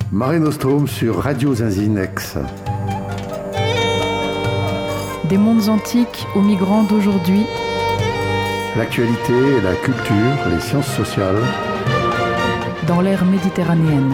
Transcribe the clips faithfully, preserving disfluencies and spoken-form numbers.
Mare Nostrum sur Radio Zinzinex. Des mondes antiques aux migrants d'aujourd'hui. L'actualité, la culture, les sciences sociales. Dans l'ère méditerranéenne.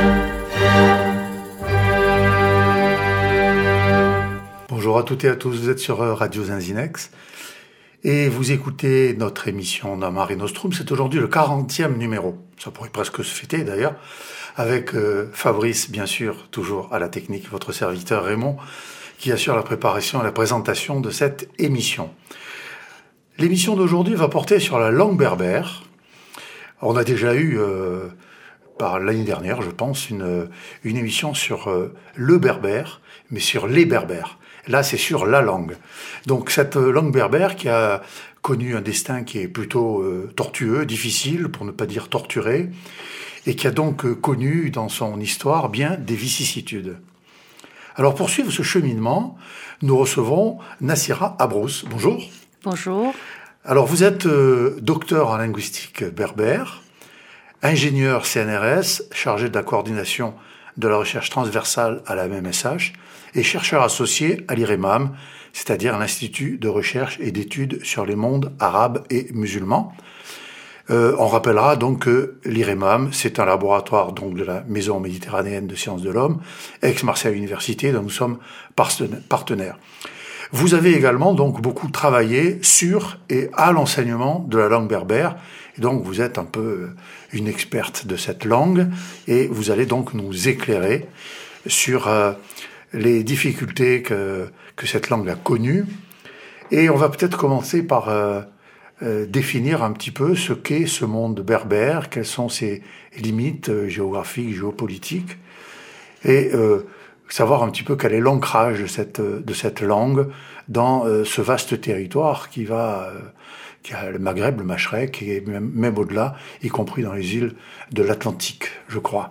Bonjour à toutes et à tous, vous êtes sur Radio Zinzinex et vous écoutez notre émission Mare Nostrum. C'est aujourd'hui le quarantième numéro, ça pourrait presque se fêter d'ailleurs, avec euh, Fabrice, bien sûr, toujours à la technique, votre serviteur Raymond, qui assure la préparation et la présentation de cette émission. L'émission d'aujourd'hui va porter sur la langue berbère. On a déjà eu, euh, par l'année dernière, je pense, une, une émission sur euh, le berbère, mais sur les berbères. Là, c'est sur la langue. Donc, cette langue berbère qui a connu un destin qui est plutôt euh, tortueux, difficile, pour ne pas dire torturé, et qui a donc euh, connu dans son histoire bien des vicissitudes. Alors, pour suivre ce cheminement, nous recevons Nassira Abrous. Bonjour. Bonjour. Alors, vous êtes euh, docteur en linguistique berbère, ingénieur C N R S, chargé de la coordination de la recherche transversale à la M M S H, et chercheur associé à l'I R E M A M, c'est-à-dire l'Institut de recherche et d'études sur les mondes arabes et musulmans. Euh, on rappellera donc que l'I R E M A M, c'est un laboratoire donc de la Maison méditerranéenne de sciences de l'homme, Aix-Marseille Université, dont nous sommes partenaires. Vous avez également donc beaucoup travaillé sur et à l'enseignement de la langue berbère, et donc vous êtes un peu une experte de cette langue, et vous allez donc nous éclairer sur euh, les difficultés que, que cette langue a connues. Et on va peut-être commencer par euh, euh, définir un petit peu ce qu'est ce monde berbère, quelles sont ses limites euh, géographiques, géopolitiques, et euh, savoir un petit peu quel est l'ancrage de cette, de cette langue dans euh, ce vaste territoire qui va, euh, qui a le Maghreb, le Machrek, et même, même au-delà, y compris dans les îles de l'Atlantique, je crois.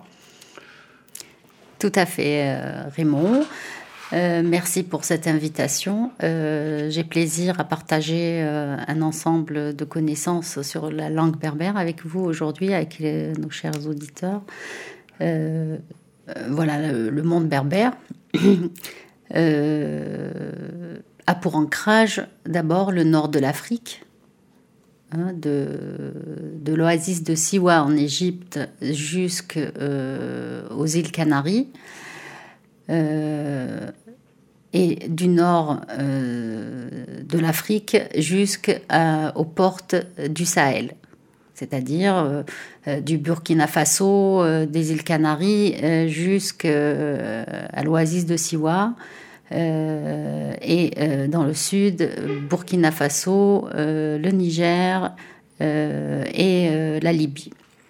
Tout à fait, euh, Raymond. Euh, merci pour cette invitation. Euh, j'ai plaisir à partager euh, un ensemble de connaissances sur la langue berbère avec vous aujourd'hui, avec les, nos chers auditeurs. Euh, euh, voilà, le, le monde berbère euh, a pour ancrage d'abord le nord de l'Afrique, hein, de, de l'oasis de Siwa en Égypte jusqu'aux euh, îles Canaries. Euh, et du nord euh, de l'Afrique jusqu'aux portes du Sahel, c'est-à-dire euh, euh, du Burkina Faso, euh, des îles Canaries, euh, jusqu'à euh, l'oasis de Siwa, euh, et euh, dans le sud, Burkina Faso, euh, le Niger euh, et euh, la Libye.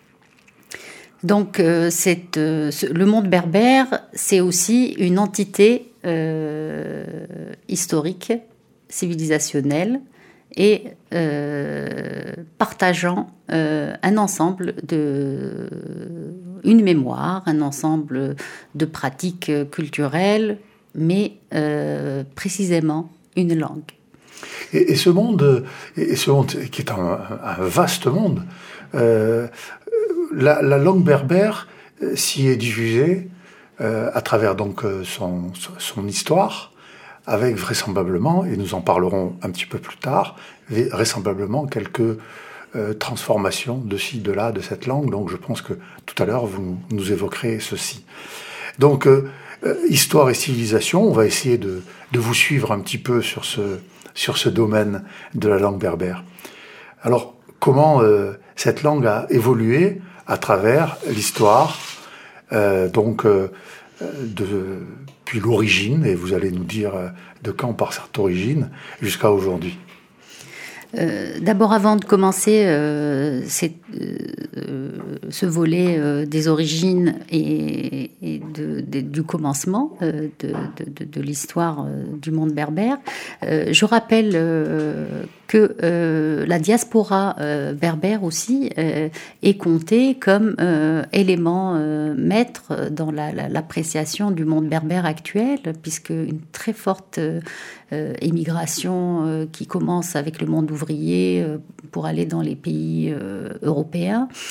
Donc, euh, c'est, euh, le monde berbère, c'est aussi une entité euh, historique, civilisationnelle, et euh, partageant euh, un ensemble de... une mémoire, un ensemble de pratiques culturelles, mais euh, précisément une langue. Et, et, ce monde, et ce monde, qui est un, un vaste monde, euh, La, la langue berbère euh, s'y est diffusée euh, à travers donc son, son histoire, avec vraisemblablement, et nous en parlerons un petit peu plus tard, vraisemblablement quelques euh, transformations de ci, de là, de cette langue. Donc je pense que tout à l'heure, vous nous évoquerez ceci. Donc, euh, euh, histoire et civilisation, on va essayer de, de vous suivre un petit peu sur ce, sur ce domaine de la langue berbère. Alors, comment euh, cette langue a évolué à travers l'histoire, euh, donc euh, depuis l'origine, et vous allez nous dire euh, de quand part cette origine, jusqu'à aujourd'hui. Euh, d'abord, avant de commencer euh, c'est, euh, ce volet euh, des origines et, et de, de, du commencement euh, de, de, de l'histoire euh, du monde berbère, euh, je rappelle euh, que euh, la diaspora euh, berbère aussi euh, est comptée comme euh, élément euh, maître dans la, la, l'appréciation du monde berbère actuel, puisque une très forte euh, euh, émigration euh, qui commence avec le monde ouvrier euh, pour aller dans les pays euh, européens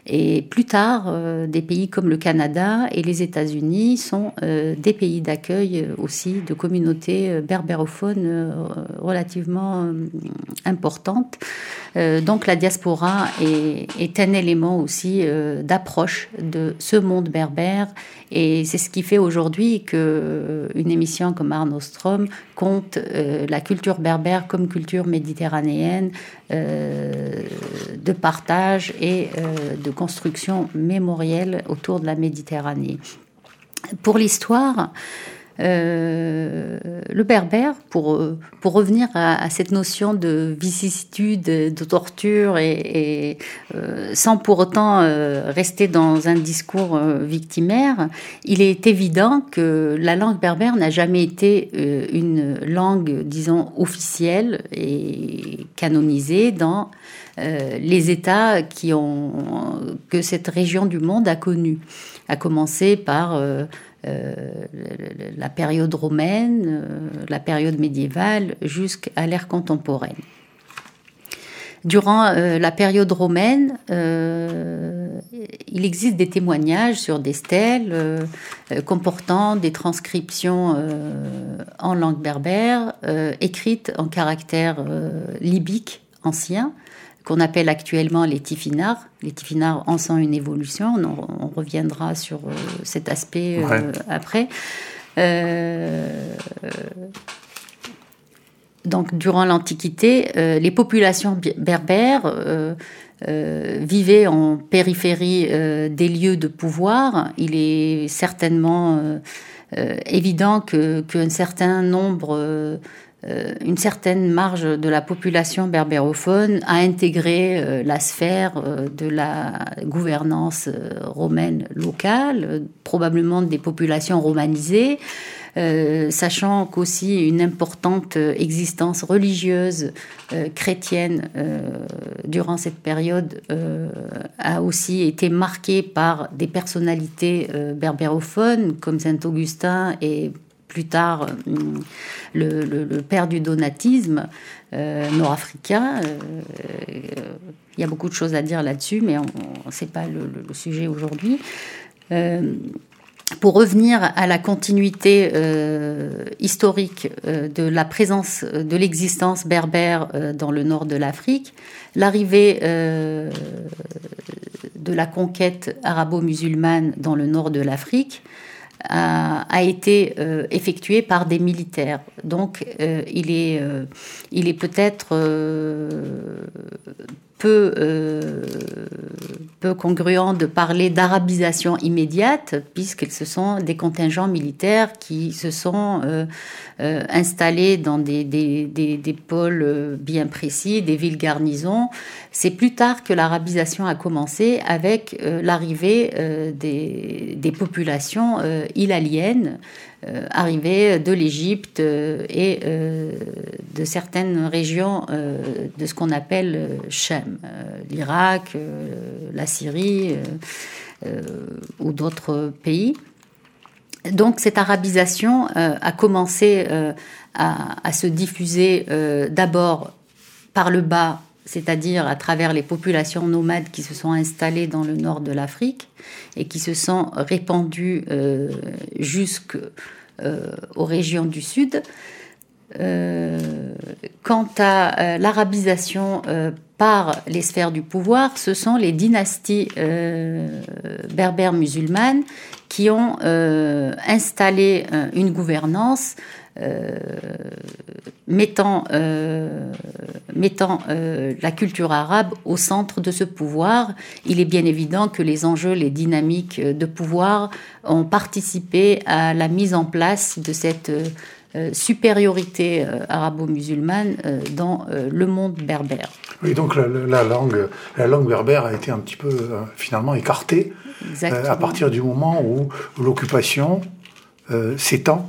Et plus tard, euh, des pays comme le Canada et les États-Unis sont euh, des pays d'accueil aussi de communautés euh, berbérophones euh, relativement euh, importantes. Euh, donc la diaspora est, est un élément aussi euh, d'approche de ce monde berbère, et c'est ce qui fait aujourd'hui que euh, une émission comme Art Nostrum compte euh, la culture berbère comme culture méditerranéenne euh, de partage et euh, de construction mémorielle autour de la Méditerranée. Pour l'histoire, Euh, le berbère, pour, pour revenir à, à cette notion de vicissitude, de torture, et, et euh, sans pour autant euh, rester dans un discours euh, victimaire, il est évident que la langue berbère n'a jamais été euh, une langue, disons, officielle et canonisée dans euh, les États qui ont, que cette région du monde a connus, à commencer par euh, Euh, la période romaine, euh, la période médiévale, jusqu'à l'ère contemporaine. Durant euh, la période romaine, euh, il existe des témoignages sur des stèles euh, euh, comportant des transcriptions euh, en langue berbère, euh, écrites en caractère euh, libyque ancien, qu'on appelle actuellement les tifinars. Les tifinars en sont une évolution, on, on reviendra sur euh, cet aspect euh, ouais. après. Euh, donc, durant l'Antiquité, euh, les populations berbères euh, euh, vivaient en périphérie euh, des lieux de pouvoir. Il est certainement euh, euh, évident que, qu'un certain nombre... Euh, Euh, une certaine marge de la population berbérophone a intégré euh, la sphère euh, de la gouvernance euh, romaine locale, euh, probablement des populations romanisées, euh, sachant qu'aussi une importante existence religieuse euh, chrétienne euh, durant cette période euh, a aussi été marquée par des personnalités euh, berbérophones comme Saint Augustin et plus tard le, le, le père du donatisme euh, nord-africain. Il euh, y a beaucoup de choses à dire là-dessus, mais ce n'est pas le, le sujet aujourd'hui. Euh, pour revenir à la continuité euh, historique euh, de la présence, de l'existence berbère euh, dans le nord de l'Afrique, l'arrivée euh, de la conquête arabo-musulmane dans le nord de l'Afrique A, a été euh, effectué par des militaires. Donc, euh, il est, euh, il est peut-être euh, peu, euh, peu congruent de parler d'arabisation immédiate, puisque ce sont des contingents militaires qui se sont euh, euh, installés dans des, des, des, des pôles bien précis, des villes garnisons. C'est plus tard que l'arabisation a commencé avec euh, l'arrivée euh, des, des populations euh, hilaliennes euh, arrivées de l'Égypte euh, et euh, de certaines régions euh, de ce qu'on appelle euh, Chem, euh, l'Irak, euh, la Syrie euh, euh, ou d'autres pays. Donc cette arabisation euh, a commencé euh, à, à se diffuser euh, d'abord par le bas, c'est-à-dire à travers les populations nomades qui se sont installées dans le nord de l'Afrique et qui se sont répandues euh, jusqu'aux euh, régions du sud. Euh, quant à euh, l'arabisation euh, par les sphères du pouvoir, ce sont les dynasties euh, berbères musulmanes qui ont euh, installé euh, une gouvernance Euh, mettant, euh, mettant euh, la culture arabe au centre de ce pouvoir. Il est bien évident que les enjeux, les dynamiques de pouvoir ont participé à la mise en place de cette euh, supériorité euh, arabo-musulmane euh, dans euh, le monde berbère. Oui, donc la, la, langue, la langue berbère a été un petit peu euh, finalement écartée euh, à partir du moment où, où l'occupation euh, s'étend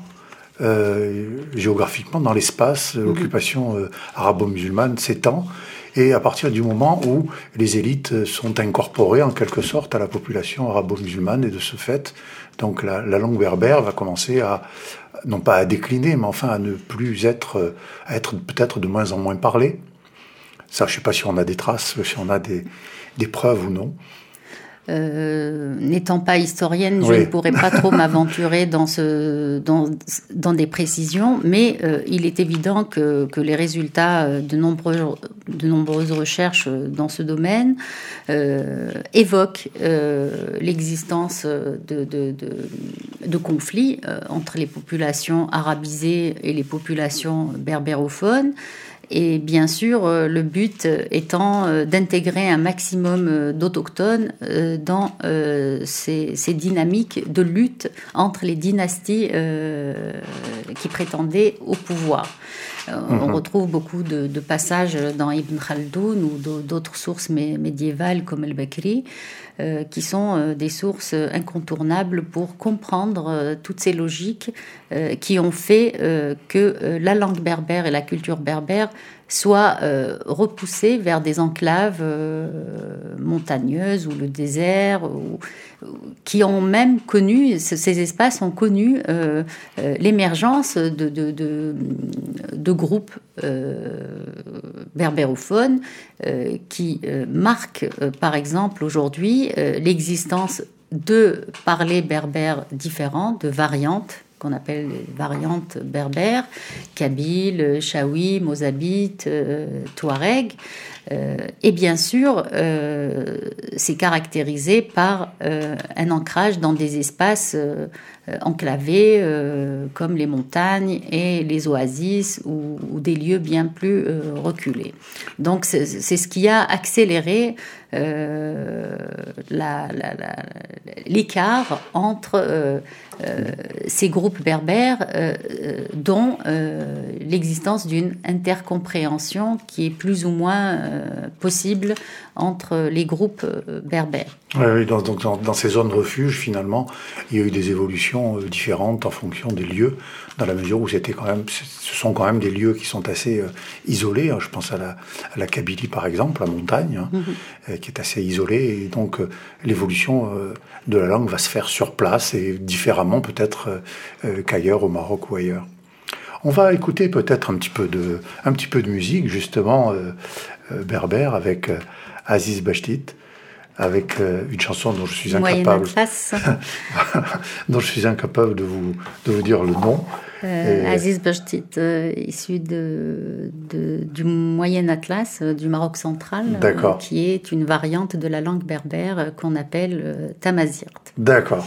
Euh, géographiquement dans l'espace, mmh. l'occupation euh, arabo-musulmane s'étend, et à partir du moment où les élites sont incorporées en quelque sorte à la population arabo-musulmane, et de ce fait, donc la, la langue berbère va commencer à, non pas à décliner, mais enfin à ne plus être, à être peut-être de moins en moins parlée. Ça, je ne sais pas si on a des traces, si on a des, des preuves ou non. Euh, n'étant pas historienne, je oui. ne pourrais pas trop m'aventurer dans, ce, dans, dans des précisions, mais euh, il est évident que, que les résultats de, nombreux, de nombreuses recherches dans ce domaine euh, évoquent euh, l'existence de, de, de, de conflits euh, entre les populations arabisées et les populations berbérophones. Et bien sûr, le but étant d'intégrer un maximum d'autochtones dans ces, ces dynamiques de lutte entre les dynasties qui prétendaient au pouvoir. On mmh. retrouve beaucoup de, de passages dans Ibn Khaldoun ou d'autres sources médiévales comme Al-Bakri, euh, qui sont euh, des sources incontournables pour comprendre euh, toutes ces logiques euh, qui ont fait euh, que euh, la langue berbère et la culture berbère soient euh, repoussées vers des enclaves euh, montagneuses ou le désert, ou, qui ont même connu, ces espaces ont connu euh, euh, l'émergence de, de, de, de groupes euh, berbérophones euh, qui euh, marquent, euh, par exemple, aujourd'hui, euh, l'existence de parlers berbères différents, de variantes, qu'on appelle les variantes berbères, kabyle, chaoui, mozabite, euh, touareg. Euh, et bien sûr, euh, c'est caractérisé par euh, un ancrage dans des espaces euh, enclavés euh, comme les montagnes et les oasis ou, ou des lieux bien plus euh, reculés. Donc c'est, c'est ce qui a accéléré euh, la, la, la, l'écart entre euh, euh, ces groupes berbères euh, dont euh, l'existence d'une intercompréhension qui est plus ou moins euh, possible entre les groupes euh, berbères. Oui, oui, donc dans, dans, dans ces zones refuge, finalement, il y a eu des évolutions euh, différentes en fonction des lieux, dans la mesure où c'était quand même, ce sont quand même des lieux qui sont assez euh, isolés. Hein. Je pense à la, à la Kabylie, par exemple, la montagne, hein, mm-hmm. euh, qui est assez isolée. Et donc, euh, l'évolution euh, de la langue va se faire sur place et différemment peut-être euh, qu'ailleurs, au Maroc ou ailleurs. On va écouter peut-être un petit peu de, un petit peu de musique, justement, euh, euh, berbère, avec euh, Aziz Bachtit, avec euh, une chanson dont je suis incapable, dont je suis incapable de vous, de vous dire le nom. Euh, Et... Aziz Bachtit, euh, issu de, de, du Moyen Atlas, euh, du Maroc central, euh, qui est une variante de la langue berbère euh, qu'on appelle euh, tamazirt. D'accord.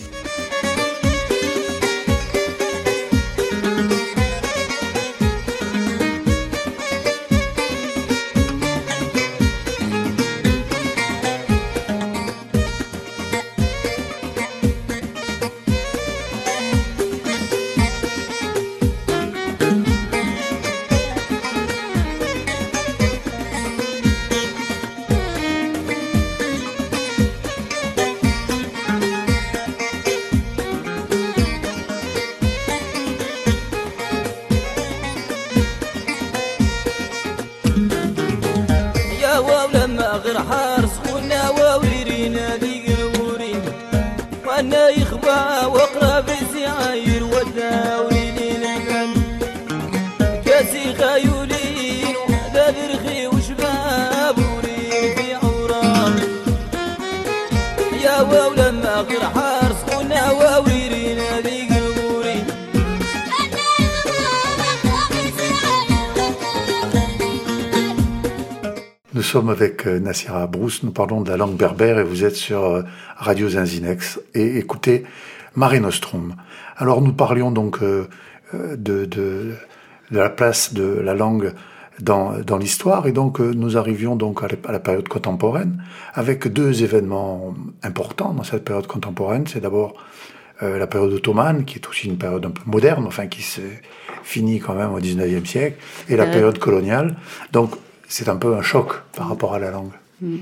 Nous sommes avec Nassira Brousse, nous parlons de la langue berbère et vous êtes sur Radio Zinzinex et écoutez Mare Nostrum. Alors nous parlions donc euh, de, de, de la place de la langue dans, dans l'histoire et donc euh, nous arrivions donc à la, à la période contemporaine avec deux événements importants dans cette période contemporaine. C'est d'abord euh, la période ottomane qui est aussi une période un peu moderne, enfin qui se finit quand même au dix-neuvième siècle, et la période coloniale. Donc c'est un peu un choc par rapport à la langue. Mmh.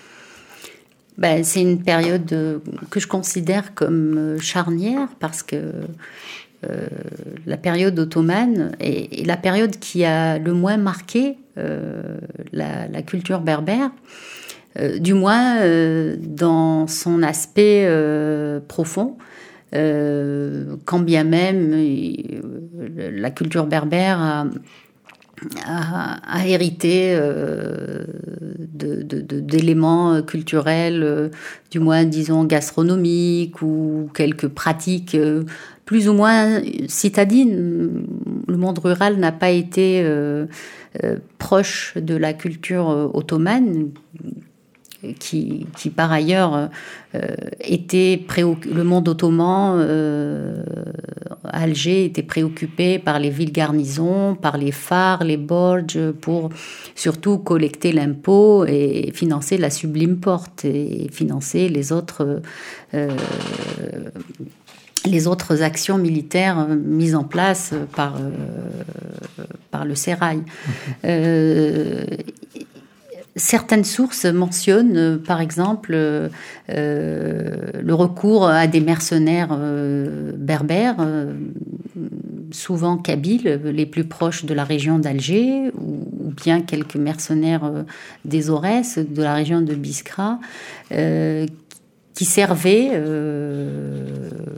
Ben, c'est une période euh, que je considère comme euh, charnière parce que euh, la période ottomane est, est la période qui a le moins marqué euh, la, la culture berbère, euh, du moins euh, dans son aspect euh, profond. Euh, quand bien même euh, la culture berbère a a, a hérité euh, de, de, de, d'éléments culturels, euh, du moins disons gastronomiques ou quelques pratiques euh, plus ou moins citadines. Le monde rural n'a pas été euh, euh, proche de la culture euh, ottomane, qui, qui par ailleurs euh, était préoccupé, le monde ottoman euh, à Alger était préoccupé par les villes garnisons, par les phares, les borges, pour surtout collecter l'impôt et financer la Sublime Porte et financer les autres euh, les autres actions militaires mises en place par, euh, par le sérail. Euh, Certaines sources mentionnent, euh, par exemple, euh, le recours à des mercenaires euh, berbères, euh, souvent kabyles, les plus proches de la région d'Alger, ou, ou bien quelques mercenaires euh, des Aurès, de la région de Biskra, euh, qui servaient euh,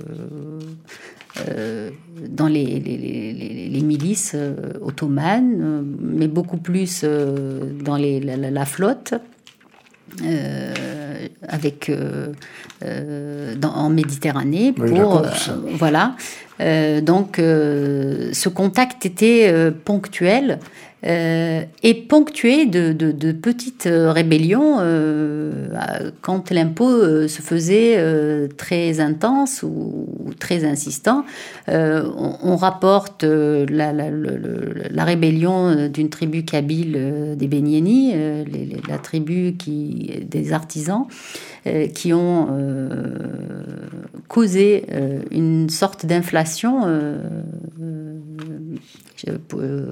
euh, dans les, les, les, les milices euh, ottomanes, euh, mais beaucoup plus euh, dans les, la, la, la flotte, euh, avec, euh, euh, dans, en Méditerranée. Oui, pour, euh, voilà. Euh, donc, euh, ce contact était euh, ponctuel. Euh, et ponctué de, de, de petites rébellions euh, quand l'impôt euh, se faisait euh, très intense ou, ou très insistant. Euh, on, on rapporte euh, la, la, la, la rébellion d'une tribu kabyle euh, des Béniéni, euh, les, les, la tribu qui, des artisans, euh, qui ont euh, causé euh, une sorte d'inflation euh, euh,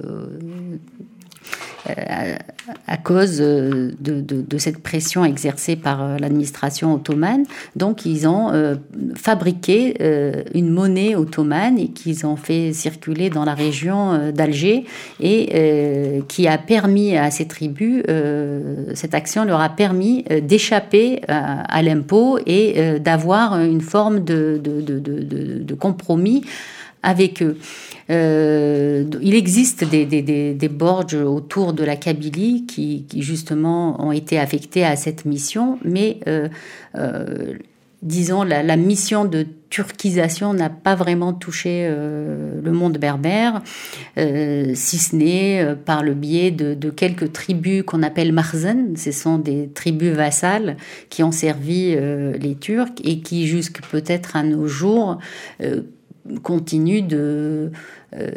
À, à cause de, de, de cette pression exercée par l'administration ottomane. Donc, ils ont euh, fabriqué euh, une monnaie ottomane et qu'ils ont fait circuler dans la région euh, d'Alger et euh, qui a permis à ces tribus, euh, cette action leur a permis euh, d'échapper à, à l'impôt et euh, d'avoir une forme de, de, de, de, de, de compromis avec eux. Euh, il existe des, des, des, des borges autour de la Kabylie qui, qui justement ont été affectés à cette mission, mais euh, euh, disons la, la mission de turquisation n'a pas vraiment touché euh, le monde berbère, euh, si ce n'est euh, par le biais de, de quelques tribus qu'on appelle marzen. Ce sont des tribus vassales qui ont servi euh, les Turcs et qui jusque peut-être à nos jours euh, continue de, euh,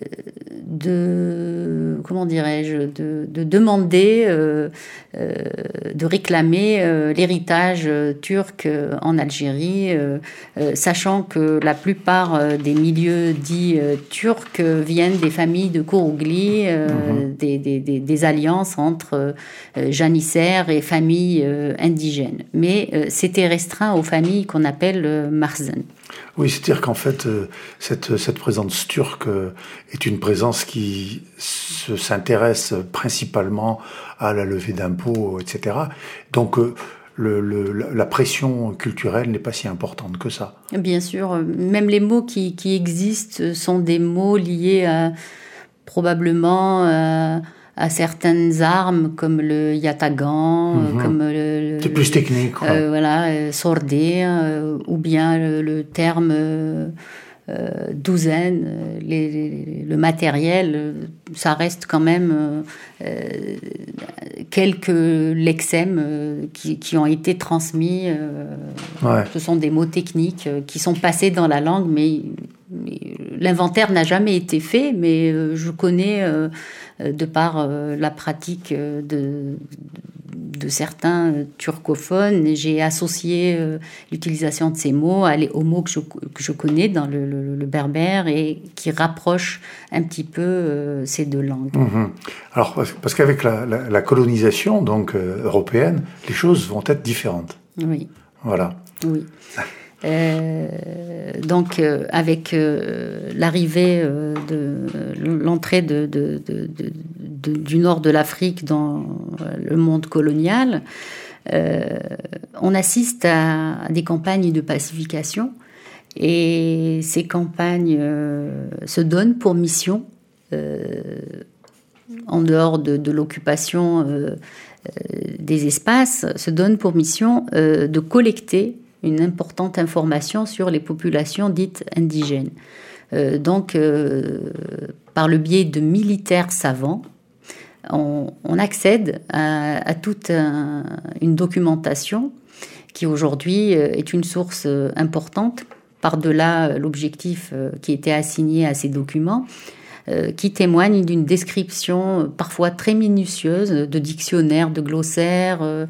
de comment dirais-je, de, de demander, euh, euh, de réclamer euh, l'héritage turc en Algérie, euh, euh, sachant que la plupart des milieux dits euh, turcs viennent des familles de Kourougli, euh, mmh. des, des, des, des alliances entre euh, janissaires et familles euh, indigènes. Mais euh, c'était restreint aux familles qu'on appelle euh, marzen. Oui, c'est-à-dire qu'en fait, euh, cette, cette présence turque euh, est une présence qui se, s'intéresse principalement à la levée d'impôts, et cetera. Donc, euh, le, le, la pression culturelle n'est pas si importante que ça. Bien sûr, même les mots qui, qui existent sont des mots liés à, probablement à, à certaines armes comme le yatagan, mmh. comme le, c'est plus technique. Euh, voilà, euh, sordé, euh, ou bien le, le terme euh, euh, douzaine, les, les, le matériel, ça reste quand même euh, quelques lexèmes euh, qui, qui ont été transmis. Euh, ouais. Ce sont des mots techniques euh, qui sont passés dans la langue, mais, mais l'inventaire n'a jamais été fait, mais euh, je connais, euh, de par euh, la pratique de, de certains turcophones, j'ai associé euh, l'utilisation de ces mots aux mots que je, que je connais dans le, le, le berbère et qui rapprochent un petit peu euh, ces deux langues. Mmh. Alors, parce qu'avec la, la, la colonisation donc, euh, européenne, les choses vont être différentes. Oui. Voilà. Oui. Euh, donc, euh, avec euh, l'arrivée euh, de l'entrée de, de, de, de, de, du nord de l'Afrique dans le monde colonial, euh, on assiste à, à des campagnes de pacification. Et ces campagnes euh, se donnent pour mission euh, en dehors de, de l'occupation euh, euh, des espaces, se donne pour mission euh, de collecter une importante information sur les populations dites indigènes. Euh, donc, euh, par le biais de militaires savants, on, on accède à, à toute un, une documentation qui aujourd'hui est une source importante, par-delà l'objectif qui était assigné à ces documents, euh, qui témoigne d'une description parfois très minutieuse de dictionnaires, de glossaires, euh,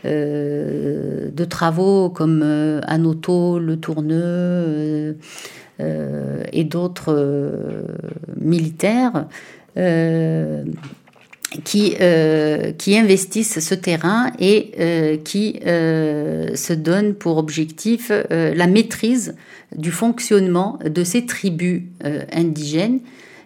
euh, de travaux comme euh, Anoto, Le Tourneux euh, euh, et d'autres euh, militaires euh, qui, euh, qui investissent ce terrain et euh, qui euh, se donnent pour objectif euh, la maîtrise du fonctionnement de ces tribus euh, indigènes.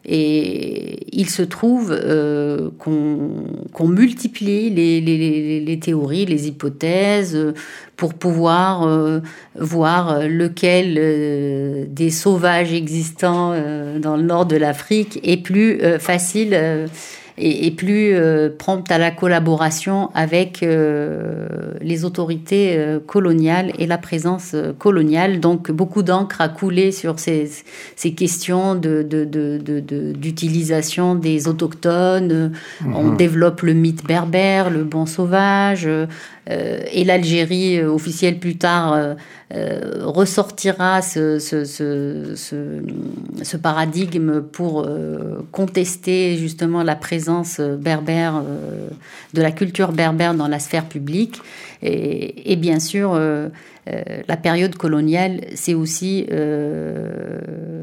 Et il se trouve euh, qu'on, qu'on multiplie les, les, les théories, les hypothèses, euh, pour pouvoir euh, voir lequel euh, des sauvages existants euh, dans le nord de l'Afrique est plus euh, facile euh, et, et plus euh, prompte à la collaboration avec euh, les autorités euh, coloniales et la présence euh, coloniale. Donc beaucoup d'encre a coulé sur ces, ces questions de, de, de, de, de, d'utilisation des autochtones. Mmh. On développe le mythe berbère, le bon sauvage, euh, et l'Algérie euh, officielle plus tard euh, euh, ressortira ce, ce, ce, ce, ce paradigme pour euh, contester justement la présence berbère, euh, de la culture berbère dans la sphère publique. Et, et bien sûr, euh, euh, la période coloniale, c'est aussi euh,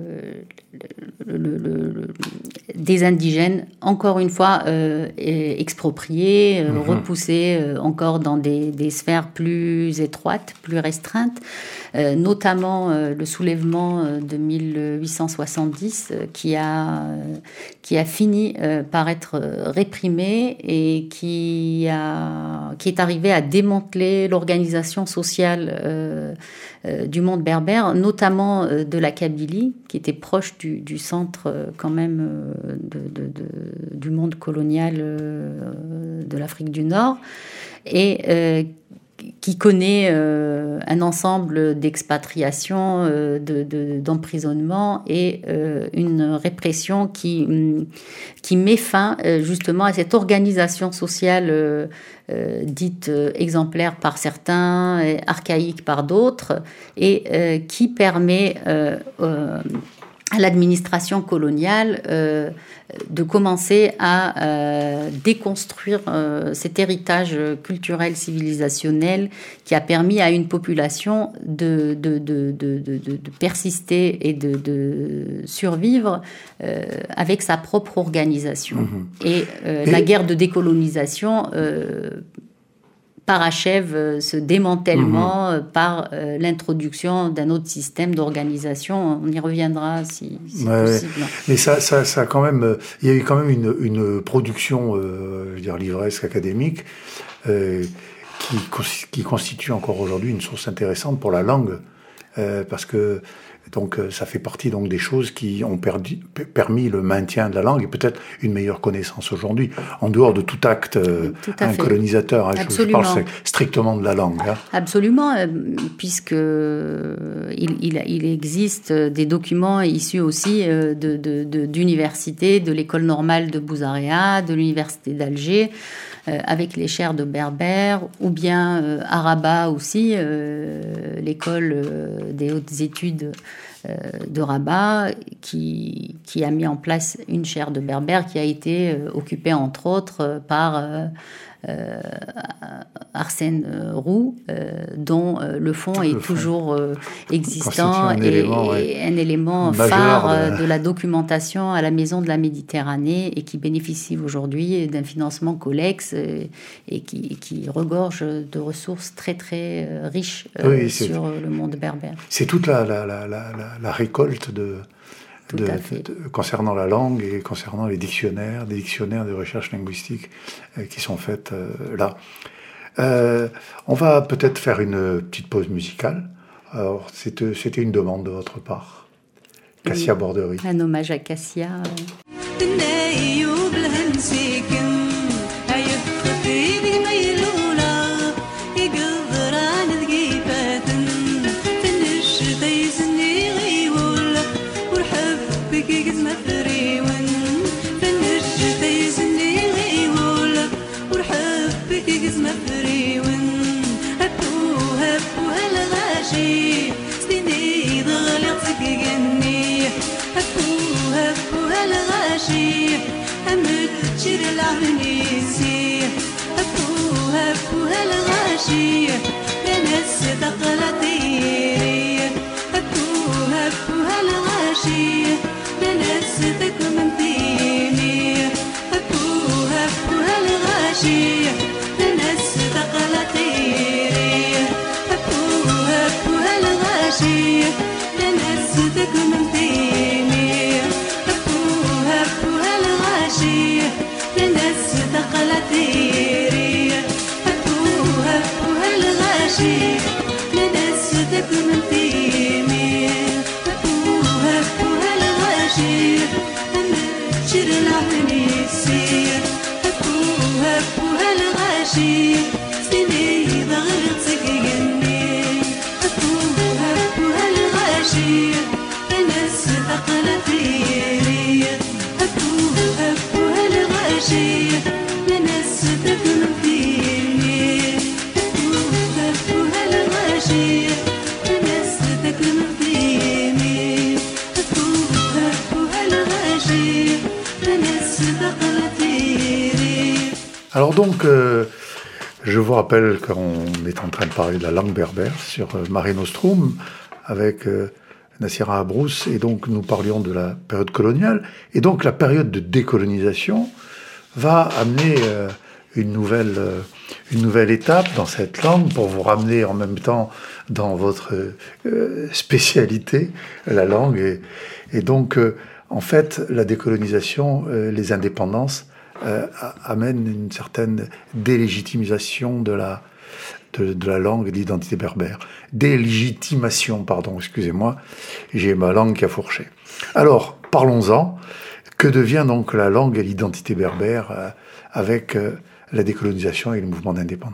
le, le, le, des indigènes, encore une fois, euh, expropriés, euh, mmh. repoussés euh, encore dans des, des sphères plus étroites, plus restreintes, euh, notamment euh, le soulèvement de mille huit cent soixante-dix euh, qui, a, euh, qui a fini euh, par être réprimé et qui, a, qui est arrivé à démanteler l'organisation sociale euh, euh, du monde berbère, notamment euh, de la Kabylie, qui était proche du, du centre euh, quand même euh, de, de, de, du monde colonial euh, de l'Afrique du Nord, et euh, qui connaît euh, un ensemble d'expatriations, euh, de, de, d'emprisonnements et euh, une répression qui, qui met fin euh, justement à cette organisation sociale euh, euh, dite euh, exemplaire par certains, et archaïque par d'autres, et euh, qui permet euh, euh, à l'administration coloniale euh, de commencer à euh, déconstruire euh, cet héritage culturel civilisationnel qui a permis à une population de, de, de, de, de, de persister et de, de survivre euh, avec sa propre organisation. Mmh. Et, euh, et la guerre de décolonisation euh, parachève ce démantèlement mmh. par euh, l'introduction d'un autre système d'organisation. On y reviendra si, si ouais, possible. Ouais. Mais ça, ça, ça quand même, il y a eu quand même une, une production, euh, je veux dire livresque académique, euh, qui, qui constitue encore aujourd'hui une source intéressante pour la langue, euh, parce que donc ça fait partie donc des choses qui ont perdu, permis le maintien de la langue et peut-être une meilleure connaissance aujourd'hui, en dehors de tout acte euh, tout un fait. colonisateur. Hein, je, je parle strictement de la langue. Hein. Absolument, euh, puisque euh, il, il, il existe des documents issus aussi euh, de, de, de, d'universités, de l'école normale de Bouzaréa, de l'université d'Alger, euh, avec les chaires de berbère, ou bien euh, à Rabat aussi, euh, l'école euh, des hautes études de Rabat, qui, qui a mis en place une chaire de berbère qui a été euh, occupée entre autres euh, par euh, euh, Arsène Roux, euh, dont euh, le fond est le toujours euh, existant un et, élément, ouais. et un élément Majeur phare de... de la documentation à la Maison de la Méditerranée et qui bénéficie aujourd'hui d'un financement Colex et, et qui, qui regorge de ressources très très riches euh, oui, sur le monde berbère. C'est toute la, la, la, la, la récolte de... De, de, de, concernant la langue et concernant les dictionnaires, des dictionnaires de recherche linguistique euh, qui sont faites euh, là. Euh, on va peut-être faire une petite pause musicale. Alors, c'était, c'était une demande de votre part. Cassia oui, Borderie. Un hommage à Cassia. Alors donc, euh, je vous rappelle qu'on est en train de parler de la langue berbère sur euh, Mare Nostrum avec euh, Nassira Abrousse, et donc nous parlions de la période coloniale, et donc la période de décolonisation va amener euh, une nouvelle, euh, une nouvelle étape dans cette langue pour vous ramener en même temps dans votre euh, spécialité, la langue, et, et donc euh, en fait la décolonisation, euh, les indépendances, Euh, amène une certaine délégitimisation de la, de, de la langue et de l'identité berbère. Délégitimation, pardon, excusez-moi, j'ai ma langue qui a fourché. Alors, parlons-en. Que devient donc la langue et l'identité berbère euh, avec euh, la décolonisation et le mouvement d'indépendance ?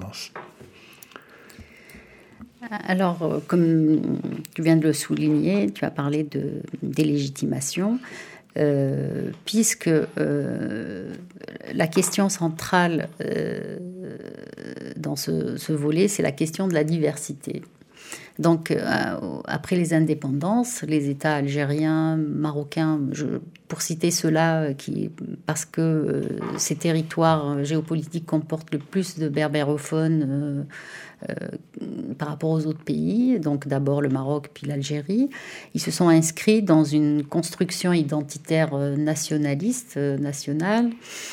Alors, comme tu viens de le souligner, tu as parlé de délégitimation. Euh, puisque euh, la question centrale euh, dans ce, ce volet, c'est la question de la diversité. Donc, euh, après les indépendances, les États algériens, marocains, je, pour citer ceux-là, qui, parce que euh, ces territoires géopolitiques comportent le plus de berbérophones euh, euh, par rapport aux autres pays, donc d'abord le Maroc, puis l'Algérie, ils se sont inscrits dans une construction identitaire nationaliste, nationale,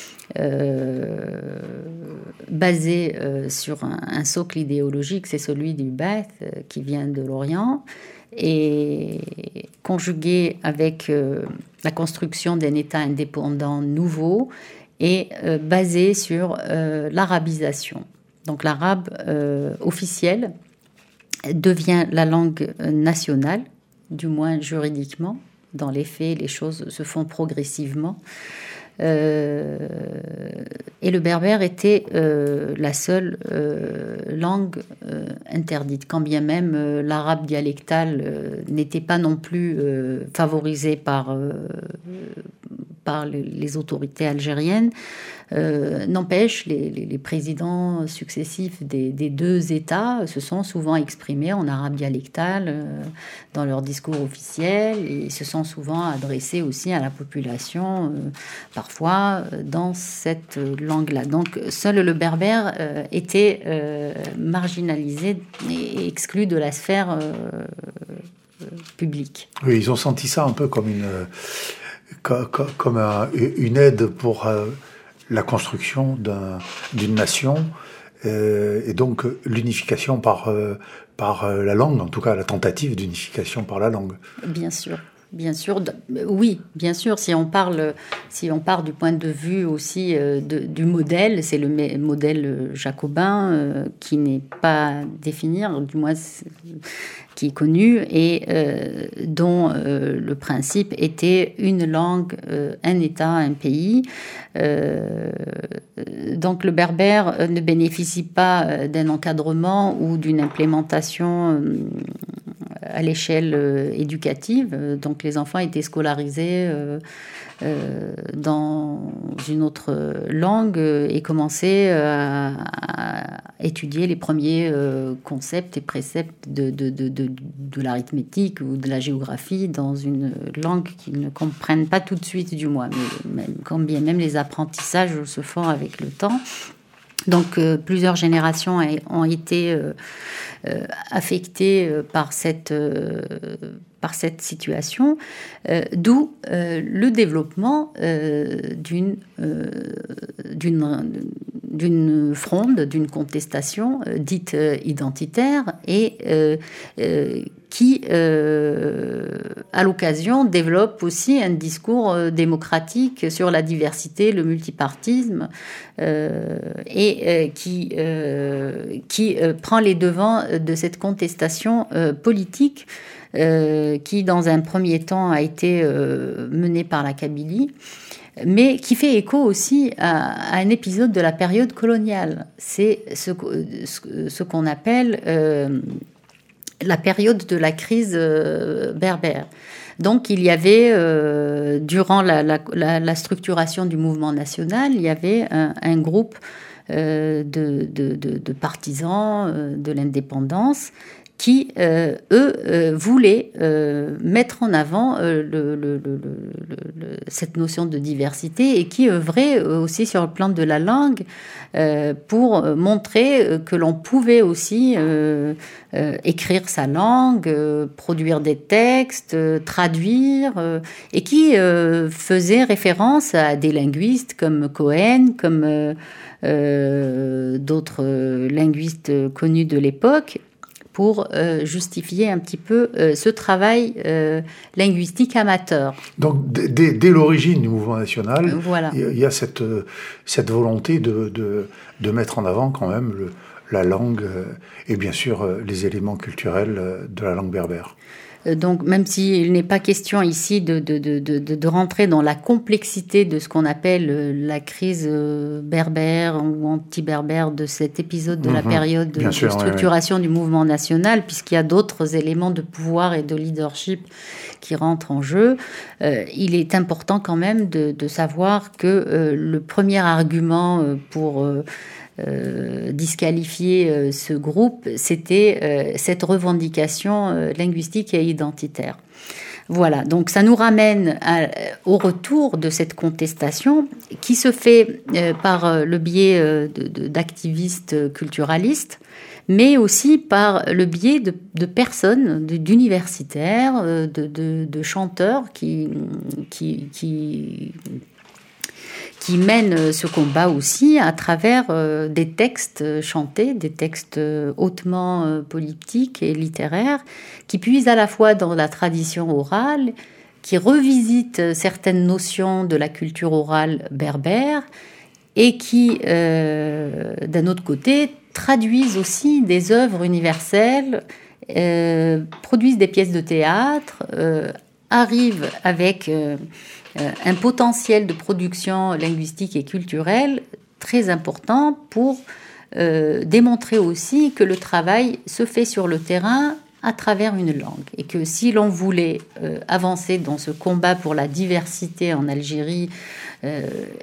Euh, basé euh, sur un, un socle idéologique, c'est celui du Ba'ath, euh, qui vient de l'Orient, et conjugué avec euh, la construction d'un État indépendant nouveau et euh, basé sur euh, l'arabisation. Donc l'arabe euh, officiel devient la langue nationale, du moins juridiquement. Dans les faits, les choses se font progressivement. Euh, et le berbère était euh, la seule euh, langue euh, interdite, quand bien même euh, l'arabe dialectal euh, n'était pas non plus euh, favorisé par, euh, par les autorités algériennes. Euh, n'empêche, les, les, les présidents successifs des, des deux États se sont souvent exprimés en arabe dialectal euh, dans leurs discours officiels, et se sont souvent adressés aussi à la population, euh, parfois euh, dans cette langue-là. Donc seul le berbère euh, était euh, marginalisé et exclu de la sphère euh, euh, publique. Oui, ils ont senti ça un peu comme une, comme, comme un, une aide pour... Euh, la construction d'un, d'une nation, euh, et donc l'unification par, euh, par la langue, en tout cas la tentative d'unification par la langue. Bien sûr. bien sûr. Oui, bien sûr. Si on parle, si on part du point de vue aussi euh, de, du modèle, c'est le modèle jacobin euh, qui n'est pas défini, du moins qui est connu et euh, dont euh, le principe était une langue, euh, un État, un pays. Euh, donc le berbère ne bénéficie pas d'un encadrement ou d'une implémentation euh, à l'échelle euh, éducative. Donc les enfants étaient scolarisés euh, euh, dans une autre langue et commençaient à, à étudier les premiers euh, concepts et préceptes de, de, de, de, de l'arithmétique ou de la géographie dans une langue qu'ils ne comprennent pas tout de suite, du moins. Mais même, quand bien même les apprentissages se font avec le temps. Donc euh, plusieurs générations ont été euh, euh, affectées euh, par cette, euh, par cette situation, euh, d'où euh, le développement euh, d'une, euh, d'une, d'une fronde, d'une contestation euh, dite euh, identitaire et euh, euh, qui, euh, à l'occasion, développe aussi un discours euh, démocratique sur la diversité, le multipartisme, euh, et euh, qui, euh, qui euh, prend les devants de cette contestation euh, politique euh, qui, dans un premier temps, a été euh, menée par la Kabylie, mais qui fait écho aussi à, à un épisode de la période coloniale. C'est ce, ce, ce qu'on appelle... Euh, la période de la crise euh, berbère. Donc, il y avait, euh, durant la, la, la, la structuration du mouvement national, il y avait un, un groupe euh, de, de, de, de partisans euh, de l'indépendance qui, euh, eux, euh, voulaient euh, mettre en avant euh, le, le, le, le, le, cette notion de diversité et qui œuvraient aussi sur le plan de la langue euh, pour montrer que l'on pouvait aussi euh, euh, écrire sa langue, euh, produire des textes, euh, traduire, euh, et qui euh, faisaient référence à des linguistes comme Cohen, comme euh, euh, d'autres linguistes connus de l'époque, pour euh, justifier un petit peu euh, ce travail euh, linguistique amateur. Donc, dès, dès l'origine du mouvement national, voilà. il y a cette, cette volonté de, de, de mettre en avant quand même le, la langue euh, et bien sûr euh, les éléments culturels euh, de la langue berbère. Donc, même s'il n'est pas question ici de, de, de, de, de rentrer dans la complexité de ce qu'on appelle la crise berbère ou anti-berbère de cet épisode de mmh, la période de, sûr, de structuration ouais, ouais. du mouvement national, puisqu'il y a d'autres éléments de pouvoir et de leadership qui rentrent en jeu, euh, il est important quand même de, de savoir que euh, le premier argument pour... Euh, Euh, disqualifier euh, ce groupe, c'était euh, cette revendication euh, linguistique et identitaire. Voilà, donc ça nous ramène à, au retour de cette contestation qui se fait euh, par le biais euh, de, de, d'activistes culturalistes, mais aussi par le biais de, de personnes, de, d'universitaires, de, de, de chanteurs qui... qui, qui qui mène ce combat aussi à travers euh, des textes chantés, des textes hautement euh, politiques et littéraires, qui puisent à la fois dans la tradition orale, qui revisitent certaines notions de la culture orale berbère, et qui, euh, d'un autre côté, traduisent aussi des œuvres universelles, euh, produisent des pièces de théâtre, euh, arrivent avec... Euh, un potentiel de production linguistique et culturelle très important pour euh, démontrer aussi que le travail se fait sur le terrain à travers une langue et que si l'on voulait euh, avancer dans ce combat pour la diversité en Algérie euh,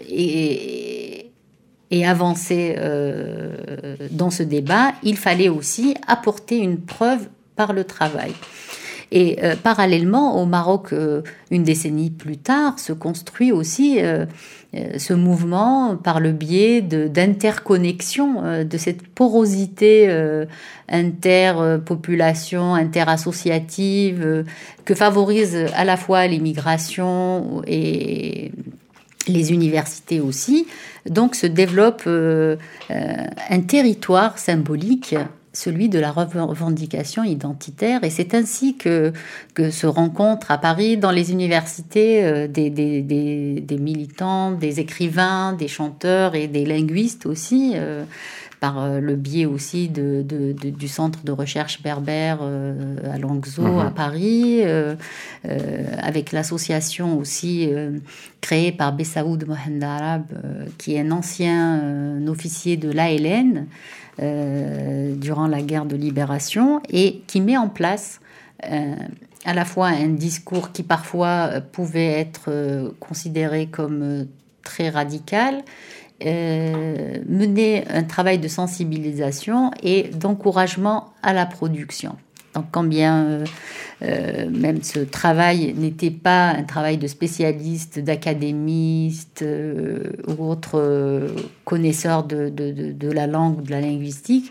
et, et avancer euh, dans ce débat, il fallait aussi apporter une preuve par le travail. Et euh, parallèlement, au Maroc, euh, une décennie plus tard, se construit aussi euh, euh, ce mouvement par le biais de, d'interconnexion, euh, de cette porosité euh, interpopulation, interassociative, euh, que favorise à la fois l'immigration et les universités aussi. Donc se développe euh, euh, un territoire symbolique celui de la revendication identitaire. Et c'est ainsi que, que se rencontrent à Paris, dans les universités, euh, des, des, des, des militants, des écrivains, des chanteurs et des linguistes aussi, euh, par le biais aussi de, de, de, du centre de recherche berbère euh, à Languedoc, mmh. à Paris, euh, euh, avec l'association aussi euh, créée par Bessaoud Mohendarab, euh, qui est un ancien euh, officier de l'A L N, Euh, durant la guerre de libération, et qui met en place euh, à la fois un discours qui parfois pouvait être euh, considéré comme euh, très radical, euh, mener un travail de sensibilisation et d'encouragement à la production. Donc, quand bien euh, euh, même ce travail n'était pas un travail de spécialiste, d'académiste euh, ou autre euh, connaisseur de, de, de, de la langue ou de la linguistique,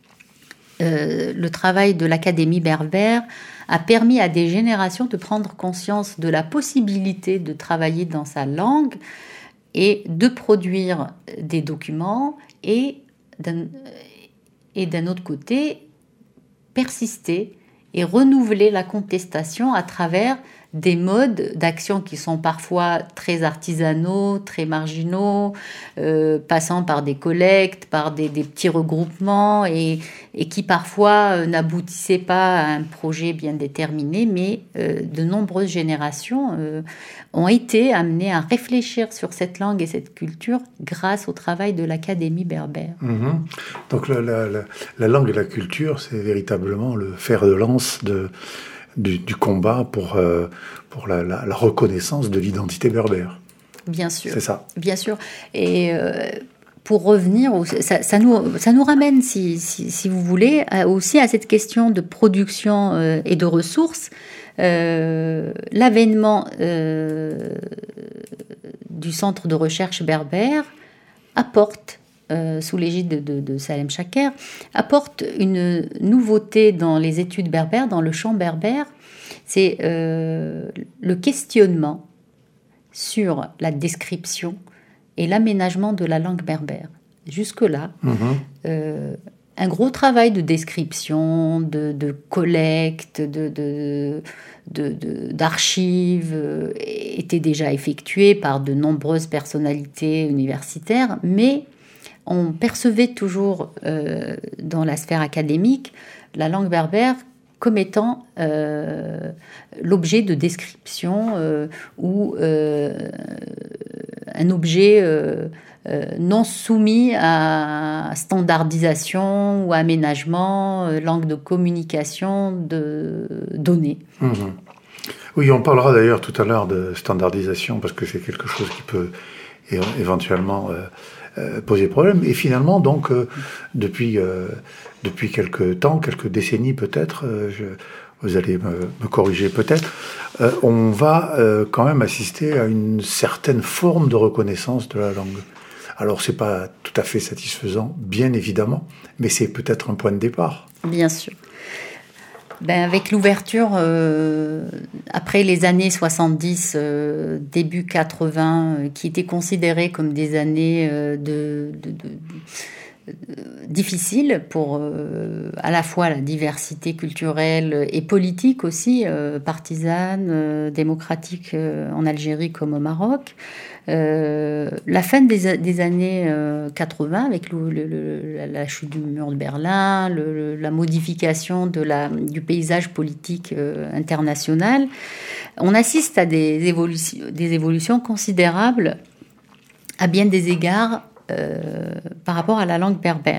euh, le travail de l'Académie berbère a permis à des générations de prendre conscience de la possibilité de travailler dans sa langue et de produire des documents et d'un, et d'un autre côté, persister et renouveler la contestation à travers des modes d'action qui sont parfois très artisanaux, très marginaux, euh, passant par des collectes, par des, des petits regroupements et, et qui parfois euh, n'aboutissaient pas à un projet bien déterminé, mais euh, de nombreuses générations euh, ont été amenées à réfléchir sur cette langue et cette culture grâce au travail de l'Académie berbère. Mmh. Donc la, la, la, la langue et la culture, c'est véritablement le fer de lance de... Du, du combat pour, euh, pour la, la, la reconnaissance de l'identité berbère. Bien sûr. C'est ça. Bien sûr. Et euh, pour revenir, ça, ça, nous, ça nous ramène, si, si, si vous voulez, à, aussi à cette question de production euh, et de ressources. Euh, l'avènement euh, du centre de recherche berbère apporte, Euh, sous l'égide de, de, de Salem Chaker, apporte une nouveauté dans les études berbères, dans le champ berbère, c'est euh, le questionnement sur la description et l'aménagement de la langue berbère. Jusque-là, mmh. euh, un gros travail de description, de, de collecte, de, de, de, de, d'archives euh, était déjà effectué par de nombreuses personnalités universitaires, mais on percevait toujours euh, dans la sphère académique la langue berbère comme étant euh, l'objet de description euh, ou euh, un objet euh, euh, non soumis à standardisation ou aménagement, euh, langue de communication de données. Mmh. Oui, on parlera d'ailleurs tout à l'heure de standardisation parce que c'est quelque chose qui peut é- éventuellement... Euh, Euh, poser problème. Et finalement, donc, euh, depuis, euh, depuis quelques temps, quelques décennies peut-être, euh, je, vous allez me, me corriger peut-être, euh, on va euh, quand même assister à une certaine forme de reconnaissance de la langue. Alors, c'est pas tout à fait satisfaisant, bien évidemment, mais c'est peut-être un point de départ. Bien sûr. Ben, avec l'ouverture, euh, après les années soixante-dix, euh, début quatre-vingts, euh, qui étaient considérées comme des années euh, de, de, de, de, difficiles pour euh, à la fois la diversité culturelle et politique aussi, euh, partisane, euh, démocratique euh, en Algérie comme au Maroc. Euh, la fin des, des années euh, quatre-vingts, avec le, le, le, la chute du mur de Berlin, le, le, la modification de la, du paysage politique euh, international, on assiste à des évolutions, des évolutions considérables à bien des égards euh, par rapport à la langue berbère.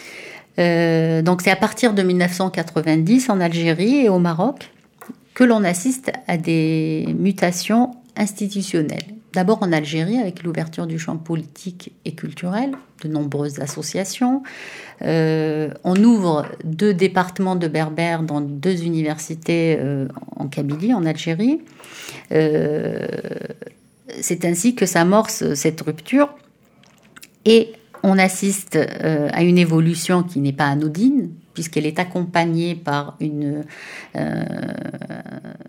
Euh, donc c'est à partir de dix-neuf cent quatre-vingt-dix en Algérie et au Maroc que l'on assiste à des mutations institutionnelles. D'abord en Algérie, avec l'ouverture du champ politique et culturel, de nombreuses associations. Euh, on ouvre deux départements de berbère dans deux universités euh, en Kabylie, en Algérie. Euh, c'est ainsi que s'amorce cette rupture. Et on assiste euh, à une évolution qui n'est pas anodine, puisqu'elle est accompagnée par une, euh,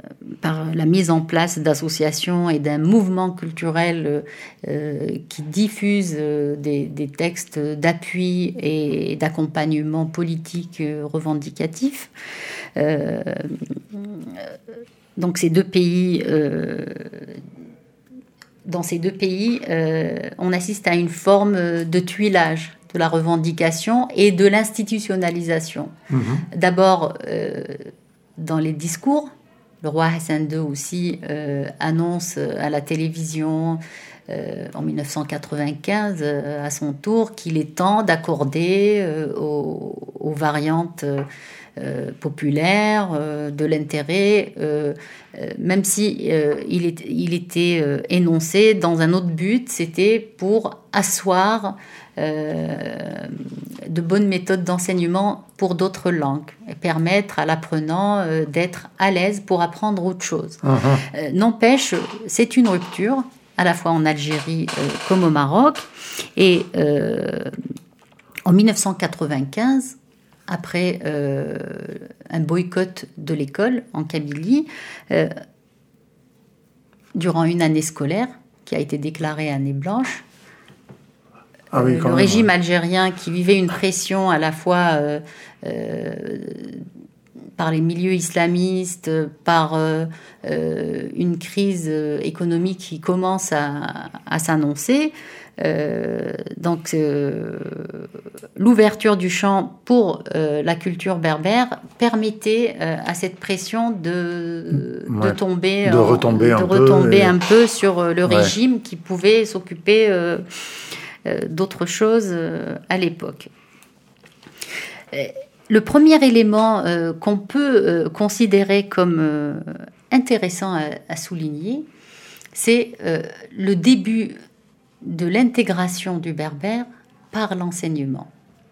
par la mise en place d'associations et d'un mouvement culturel euh, qui diffuse euh, des, des textes d'appui et d'accompagnement politique euh, revendicatif. Euh, donc ces deux pays, euh, dans ces deux pays, euh, on assiste à une forme de tuilage de la revendication et de l'institutionnalisation. Mmh. D'abord, euh, dans les discours, le roi Hassan deux aussi euh, annonce à la télévision euh, en dix-neuf cent quatre-vingt-quinze euh, à son tour qu'il est temps d'accorder euh, aux, aux variantes euh, populaires euh, de l'intérêt, euh, euh, même si euh, il, est, il était euh, énoncé dans un autre but, c'était pour asseoir Euh, de bonnes méthodes d'enseignement pour d'autres langues et permettre à l'apprenant euh, d'être à l'aise pour apprendre autre chose. Uh-huh. Euh, n'empêche, c'est une rupture, à la fois en Algérie euh, comme au Maroc. Et euh, en dix-neuf cent quatre-vingt-quinze, après euh, un boycott de l'école en Kabylie, euh, durant une année scolaire qui a été déclarée année blanche, Ah oui, le même, régime ouais. algérien qui vivait une pression à la fois euh, euh, par les milieux islamistes, par euh, euh, une crise économique qui commence à, à s'annoncer. Euh, donc euh, l'ouverture du champ pour euh, la culture berbère permettait euh, à cette pression de, ouais, de tomber, de retomber, en, de un, retomber peu et... un peu sur le régime ouais. qui pouvait s'occuper euh, d'autres choses euh, à l'époque. Le premier élément euh, qu'on peut euh, considérer comme euh, intéressant à, à souligner, c'est euh, le début de l'intégration du berbère par l'enseignement.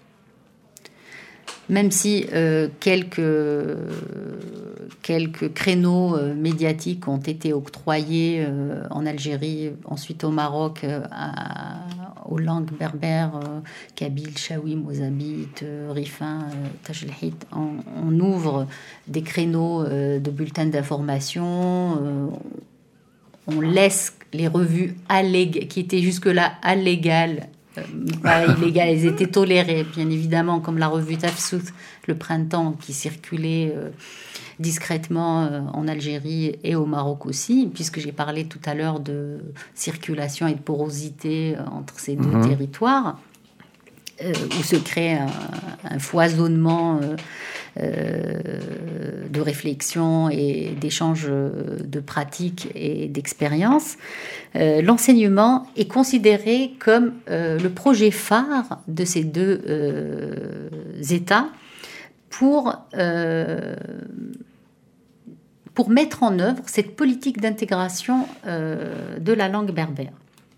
Même si euh, quelques, quelques créneaux euh, médiatiques ont été octroyés euh, en Algérie, ensuite au Maroc, euh, à, aux langues berbères, euh, kabyle, chaoui, mozabite, euh, rifin, euh, tajlhit, on, on ouvre des créneaux euh, de bulletins d'information, euh, on laisse les revues allég- qui étaient jusque-là allégales, Euh, pas illégales, elles étaient tolérées, bien évidemment, comme la revue Tafsout, le printemps, qui circulait euh, discrètement euh, en Algérie et au Maroc aussi, puisque j'ai parlé tout à l'heure de circulation et de porosité euh, entre ces deux mmh. territoires, euh, où se crée un, un foisonnement euh, euh, de réflexion et d'échange de pratiques et d'expériences. Euh, l'enseignement est considéré comme euh, le projet phare de ces deux euh, États pour, euh, pour mettre en œuvre cette politique d'intégration euh, de la langue berbère.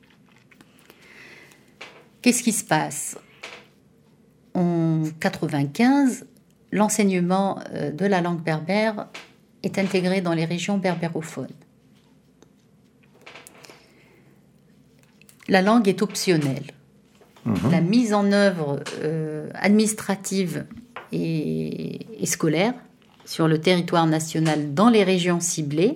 Qu'est-ce qui se passe ? En quatre-vingt-quinze, l'enseignement de la langue berbère est intégré dans les régions berbérophones. La langue est optionnelle. Mmh. La mise en œuvre euh, administrative et, et scolaire sur le territoire national dans les régions ciblées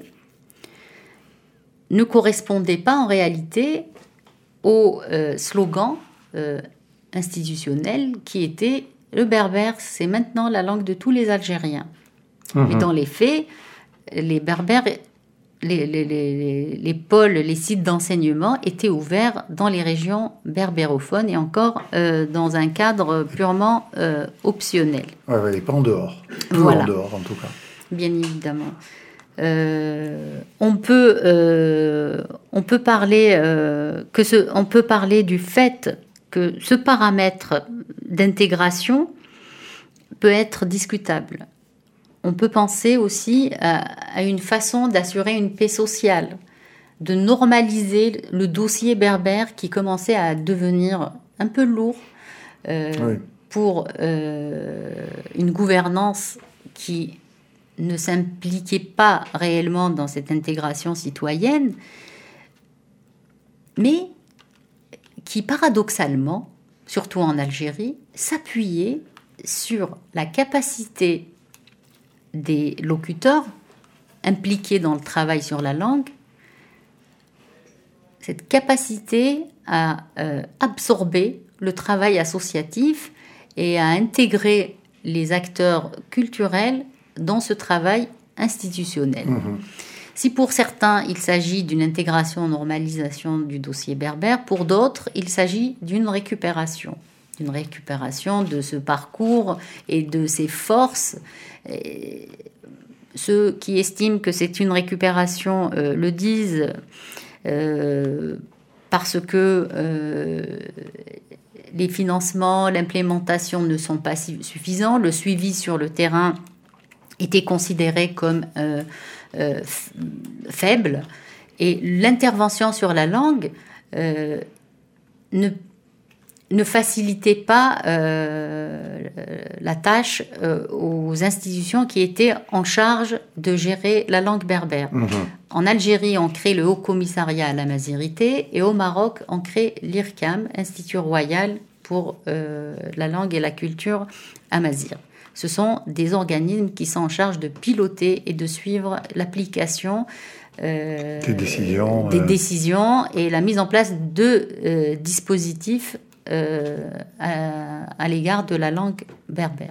ne correspondait pas en réalité au euh, slogan euh, institutionnel qui était « Le berbère, c'est maintenant la langue de tous les Algériens mmh. ». Mais dans les faits, les berbères... Les, les, les, les pôles, les sites d'enseignement étaient ouverts dans les régions berbérophones et encore euh, dans un cadre purement euh, optionnel. Oui, ouais, pas en dehors. Tout voilà. En dehors, en tout cas. Bien évidemment. Euh, on, peut, euh, on, peut parler, euh, que ce, on peut parler du fait que ce paramètre d'intégration peut être discutable. On peut penser aussi à, à une façon d'assurer une paix sociale, de normaliser le dossier berbère qui commençait à devenir un peu lourd euh, oui. pour euh, une gouvernance qui ne s'impliquait pas réellement dans cette intégration citoyenne, mais qui paradoxalement, surtout en Algérie, s'appuyait sur la capacité des locuteurs impliqués dans le travail sur la langue, cette capacité à euh, absorber le travail associatif et à intégrer les acteurs culturels dans ce travail institutionnel. Mmh. Si pour certains, il s'agit d'une intégration, normalisation du dossier berbère, pour d'autres, il s'agit d'une récupération, d'une récupération de ce parcours et de ses forces. Et ceux qui estiment que c'est une récupération euh, le disent euh, parce que euh, les financements, l'implémentation ne sont pas suffisants, le suivi sur le terrain était considéré comme euh, euh, faible, et l'intervention sur la langue euh, ne, ne facilitait pas euh, la tâche euh, aux institutions qui étaient en charge de gérer la langue berbère. Mmh. En Algérie, on crée le Haut Commissariat à la Mazirité, et au Maroc, on crée l'I R C A M, Institut Royal pour euh, la langue et la culture amazigh. Ce sont des organismes qui sont en charge de piloter et de suivre l'application euh, des, décisions, des euh... décisions et la mise en place de euh, dispositifs euh, à, à l'égard de la langue berbère.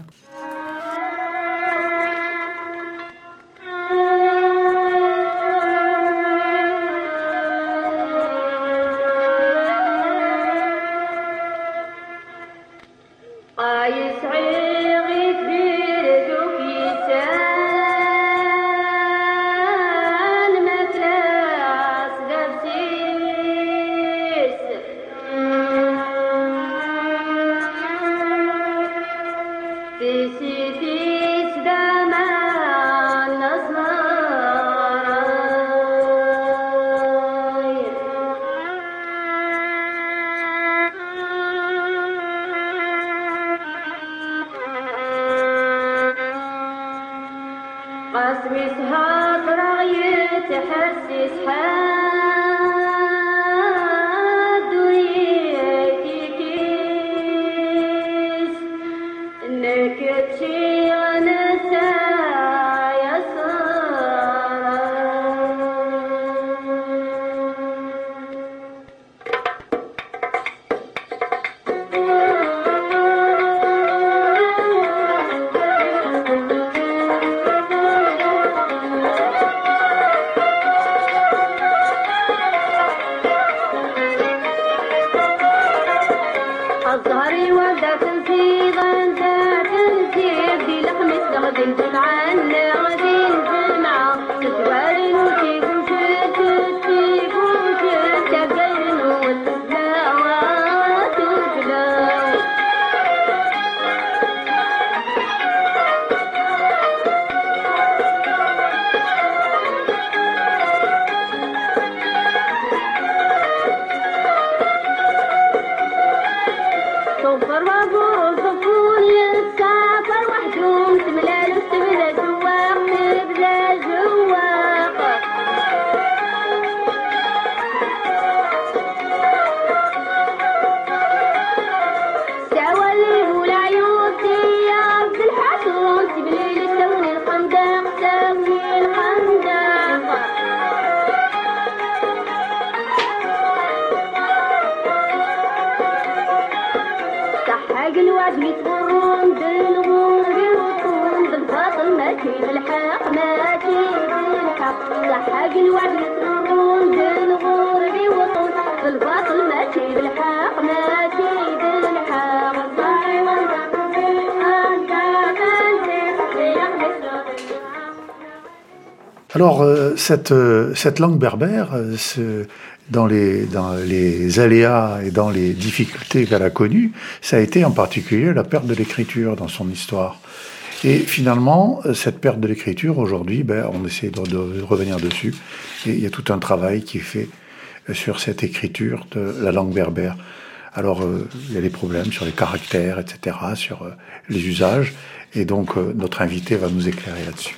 Alors, euh, cette, euh, cette langue berbère, euh, ce, dans, les, dans les aléas et dans les difficultés qu'elle a connues, ça a été en particulier la perte de l'écriture dans son histoire. Et finalement, cette perte de l'écriture, aujourd'hui, ben, on essaie de, de revenir dessus. Et il y a tout un travail qui est fait sur cette écriture de la langue berbère. Alors, euh, il y a des problèmes sur les caractères, et cetera, sur euh, les usages. Et donc, euh, notre invité va nous éclairer là-dessus.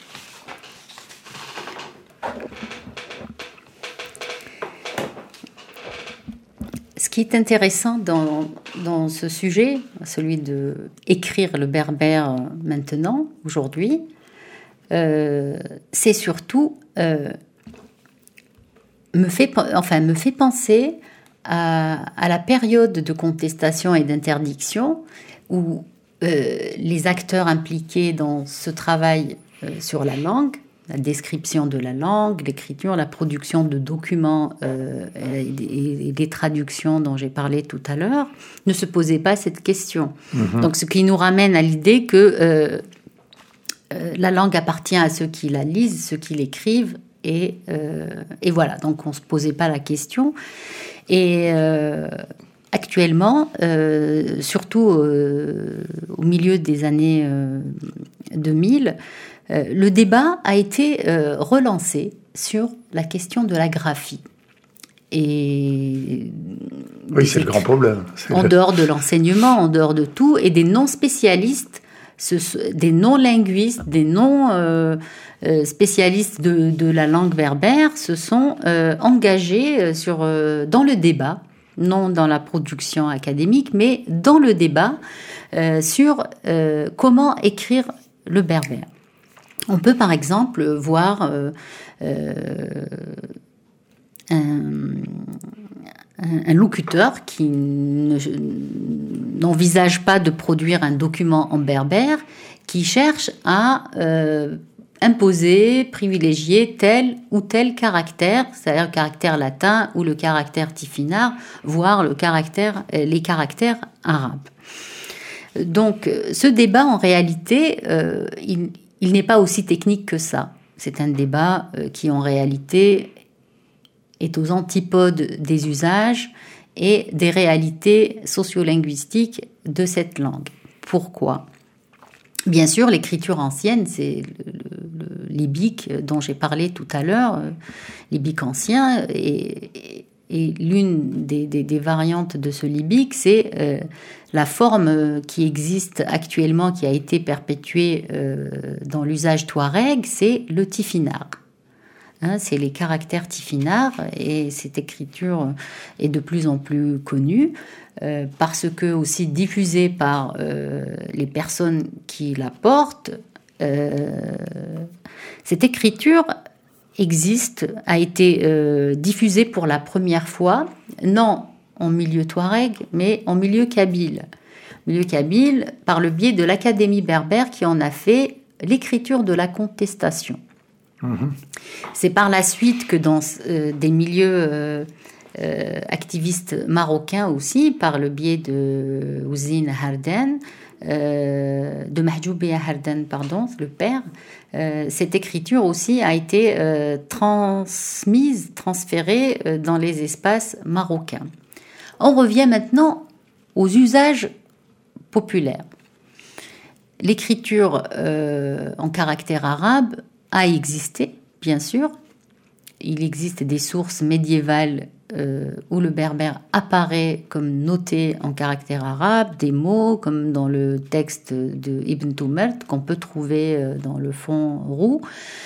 Ce qui est intéressant dans, dans ce sujet, celui d'écrire le berbère maintenant, aujourd'hui, euh, c'est surtout euh, me fait, enfin, me fait penser à, à la période de contestation et d'interdiction où euh, les acteurs impliqués dans ce travail euh, sur la langue, la description de la langue, l'écriture, la production de documents euh, et, et, et des traductions dont j'ai parlé tout à l'heure, ne se posaient pas cette question. Mmh. Donc, ce qui nous ramène à l'idée que euh, euh, la langue appartient à ceux qui la lisent, ceux qui l'écrivent, et, euh, et voilà. Donc, on ne se posait pas la question. Et euh, actuellement, euh, surtout euh, au milieu des années euh, deux mille, Euh, le débat a été euh, relancé sur la question de la graphie. Et oui, c'est le grand problème. C'est en le... dehors de l'enseignement, en dehors de tout, et des non-spécialistes, ce, des non-linguistes, des non-spécialistes euh, de, de la langue berbère se sont euh, engagés sur, euh, dans le débat, non dans la production académique, mais dans le débat euh, sur euh, comment écrire le berbère. On peut par exemple voir euh, euh, un, un locuteur qui ne, n'envisage pas de produire un document en berbère, qui cherche à euh, imposer, privilégier tel ou tel caractère, c'est-à-dire le caractère latin ou le caractère tifinagh, voire le caractère, les caractères arabes. Donc ce débat, en réalité, euh, il Il n'est pas aussi technique que ça. C'est un débat euh, qui, en réalité, est aux antipodes des usages et des réalités sociolinguistiques de cette langue. Pourquoi ? Bien sûr, l'écriture ancienne, c'est le, le, le libique dont j'ai parlé tout à l'heure, euh, libique ancien, et, et, et l'une des, des, des variantes de ce libique, c'est euh, la forme qui existe actuellement, qui a été perpétuée euh, dans l'usage touareg, c'est le tifinagh. Hein, c'est les caractères tifinagh, et cette écriture est de plus en plus connue euh, parce que aussi diffusée par euh, les personnes qui la portent. Euh, cette écriture existe, a été euh, diffusée pour la première fois, non en milieu touareg, mais en milieu kabyle. Milieu kabyle, par le biais de l'Académie berbère qui en a fait l'écriture de la contestation. Mmh. C'est par la suite que dans euh, des milieux euh, euh, activistes marocains aussi, par le biais de Ouzine Harden, euh, de Mahjoubia Harden, pardon, le père, euh, cette écriture aussi a été euh, transmise, transférée euh, dans les espaces marocains. On revient maintenant aux usages populaires. L'écriture euh, en caractère arabe a existé, bien sûr. Il existe des sources médiévales euh, où le berbère apparaît comme noté en caractère arabe, des mots comme dans le texte de Ibn Tumert qu'on peut trouver euh, dans le fond roux,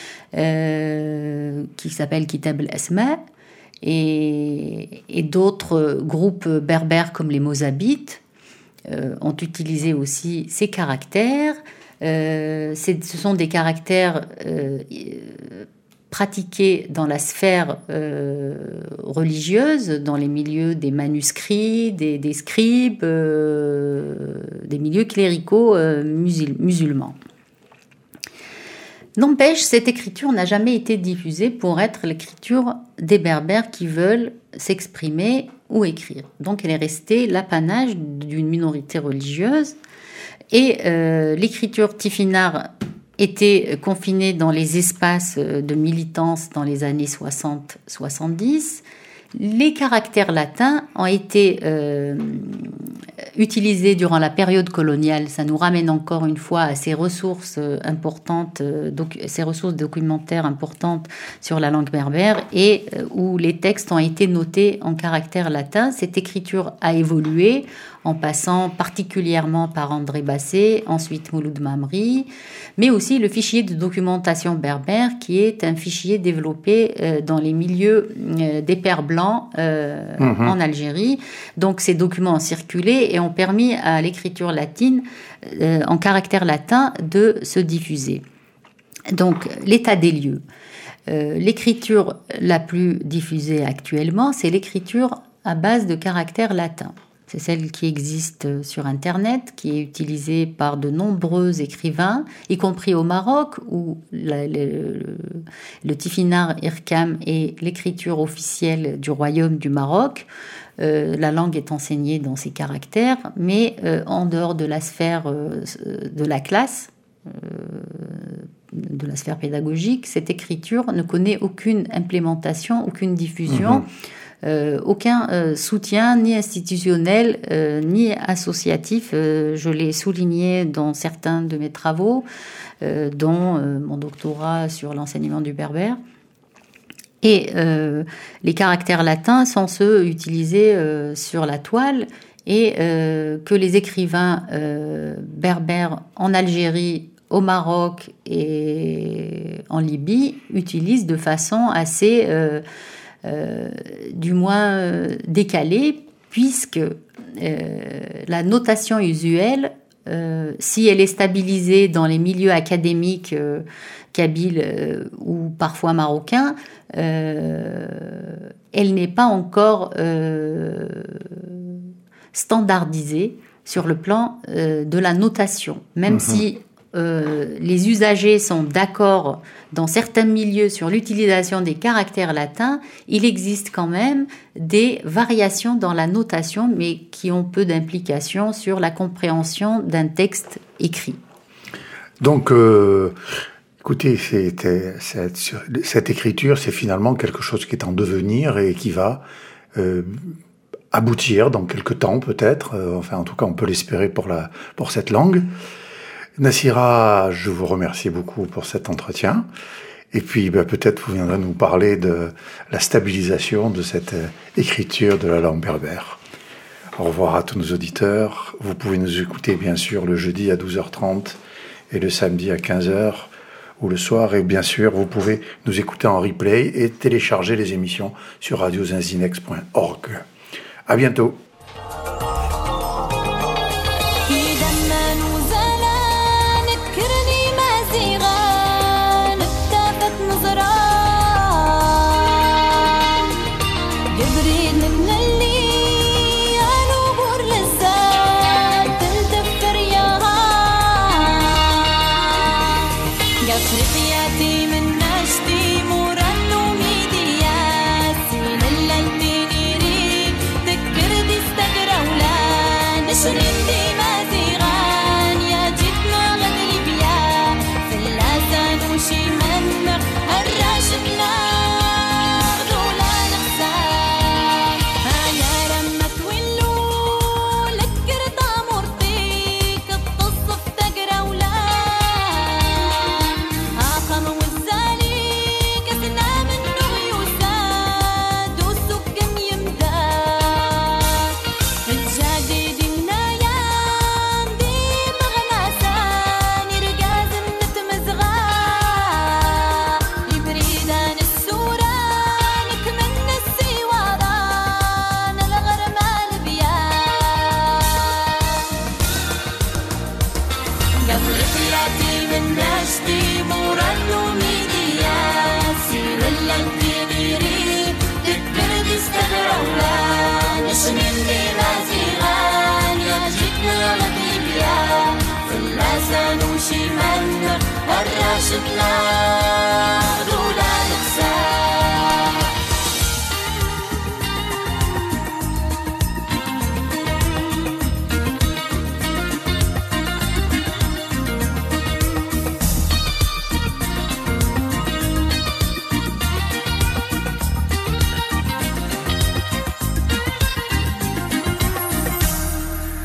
euh, qui s'appelle Kitab al-Asma'. Et, et d'autres groupes berbères comme les Mozabites euh, ont utilisé aussi ces caractères. Euh, c'est, ce sont des caractères euh, pratiqués dans la sphère euh, religieuse, dans les milieux des manuscrits, des, des scribes, euh, des milieux cléricaux euh, musul- musulmans. N'empêche, cette écriture n'a jamais été diffusée pour être l'écriture des berbères qui veulent s'exprimer ou écrire. Donc elle est restée l'apanage d'une minorité religieuse. Et euh, l'écriture tifinagh était confinée dans les espaces de militance dans les années soixante soixante-dix. Les caractères latins ont été euh, utilisés durant la période coloniale. Ça nous ramène encore une fois à ces ressources importantes, docu- ces ressources documentaires importantes sur la langue berbère, et euh, où les textes ont été notés en caractères latins. Cette écriture a évolué en passant particulièrement par André Basset, ensuite Mouloud Mamri, mais aussi le fichier de documentation berbère, qui est un fichier développé euh, dans les milieux euh, des Pères blancs euh, mmh. en Algérie. Donc ces documents ont circulé et ont permis à l'écriture latine, euh, en caractère latin, de se diffuser. Donc, l'état des lieux. Euh, l'écriture la plus diffusée actuellement, c'est l'écriture à base de caractères latins. C'est celle qui existe sur Internet, qui est utilisée par de nombreux écrivains, y compris au Maroc, où la, le, le, le Tifinagh Irkam est l'écriture officielle du royaume du Maroc. Euh, la langue est enseignée dans ces caractères, mais euh, en dehors de la sphère euh, de la classe, euh, de la sphère pédagogique, cette écriture ne connaît aucune implémentation, aucune diffusion. Mmh. Euh, aucun euh, soutien ni institutionnel euh, ni associatif. Euh, je l'ai souligné dans certains de mes travaux, euh, dont euh, mon doctorat sur l'enseignement du berbère. Et euh, les caractères latins sont ceux utilisés euh, sur la toile et euh, que les écrivains euh, berbères en Algérie, au Maroc et en Libye utilisent de façon assez... Euh, Euh, du moins euh, décalée, puisque euh, la notation usuelle, euh, si elle est stabilisée dans les milieux académiques euh, kabyles euh, ou parfois marocains, euh, elle n'est pas encore euh, standardisée sur le plan euh, de la notation, même mmh. si Euh, les usagers sont d'accord dans certains milieux sur l'utilisation des caractères latins, il existe quand même des variations dans la notation, mais qui ont peu d'implication sur la compréhension d'un texte écrit. Donc, euh, écoutez, c'est, cette, cette écriture, c'est finalement quelque chose qui est en devenir et qui va euh, aboutir dans quelques temps peut-être, euh, enfin en tout cas on peut l'espérer pour, la, pour cette langue. Nassira, je vous remercie beaucoup pour cet entretien. Et puis, ben, peut-être vous viendrez nous parler de la stabilisation de cette écriture de la langue berbère. Au revoir à tous nos auditeurs. Vous pouvez nous écouter, bien sûr, le jeudi à douze heures trente et le samedi à quinze heures ou le soir. Et bien sûr, vous pouvez nous écouter en replay et télécharger les émissions sur radio zinzinex point org. À bientôt.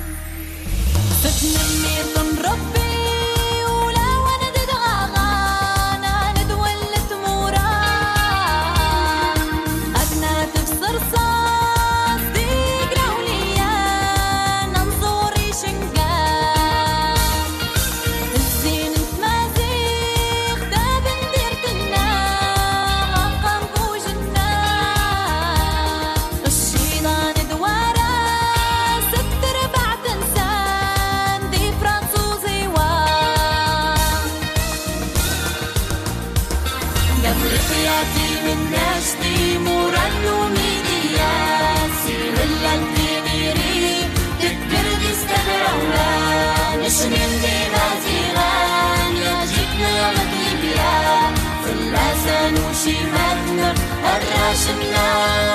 فتنمي ربي ولا وانا دغاغا ياتي من ناشتي مرنو ميديا سير اللالتينيري تذكر دي استدرولا نشنين دي نازيغان يجيكنا يا مدلبيا فلاسان وشيماتنا الراشمنا